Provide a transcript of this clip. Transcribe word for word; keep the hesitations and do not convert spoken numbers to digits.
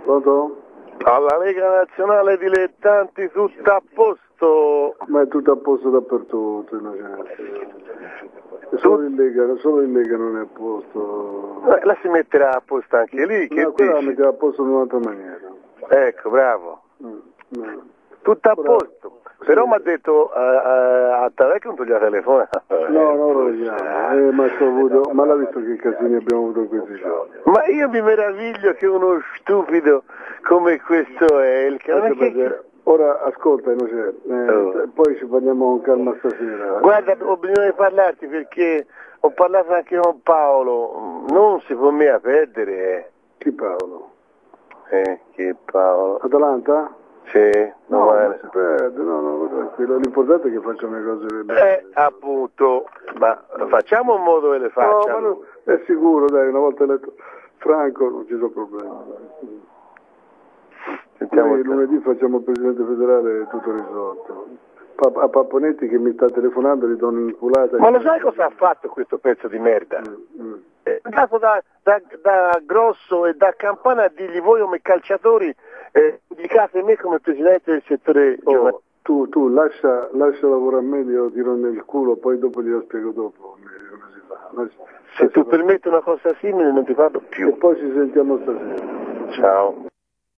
Pronto? Alla Lega Nazionale Dilettanti tutto a posto. Ma è tutto a posto dappertutto, Innocente. Solo in Lega, solo in Lega non è a posto. Eh, la si metterà a posto anche lì, che no, quella la dici? metterà a posto in un'altra maniera. Ecco, bravo. Mm, no. Tutto a Bravo. posto. Però Sì. mi ha detto a, a, a Tavecchio non toglieva telefona. No, non lo vediamo. Eh, ma, sto avuto, ma l'ha visto che casini abbiamo avuto in questi giorni? Ma io mi meraviglio che uno stupido come questo è il Anche che... perché- Ora ascolta, Innocente, eh, Oh. poi ci parliamo con calma stasera. Guarda, ho bisogno di parlarti perché ho parlato anche con Paolo, non si può mica perdere. Chi Paolo? Eh, che Paolo. Atalanta? Sì, No, no, non si perde, no, no, tranquillo. L'importante è che facciano le cose Eh, belle. appunto, ma facciamo un modo che le No, faccia. ma no, è sicuro, dai, una volta eletto Franco non ci sono problemi. Sentiamo Noi il- lunedì facciamo il Presidente federale e tutto risolto. Pa- a Paponetti che mi sta telefonando gli do un'inculata. Ma lo sai cosa ha fatto questo pezzo di merda? Mm, mm. È andato da, da, da Grosso e da Campana a dirgli voi come calciatori eh, giudicate me come presidente del settore giovanile. Oh, tu, tu lascia, lascia lavorare a me, glielo tiro nel culo, poi dopo glielo spiego dopo come, come si fa. Lascia- Se tu lascia- permetti una cosa simile non ti parlo E più. poi ci sentiamo stasera. Ciao.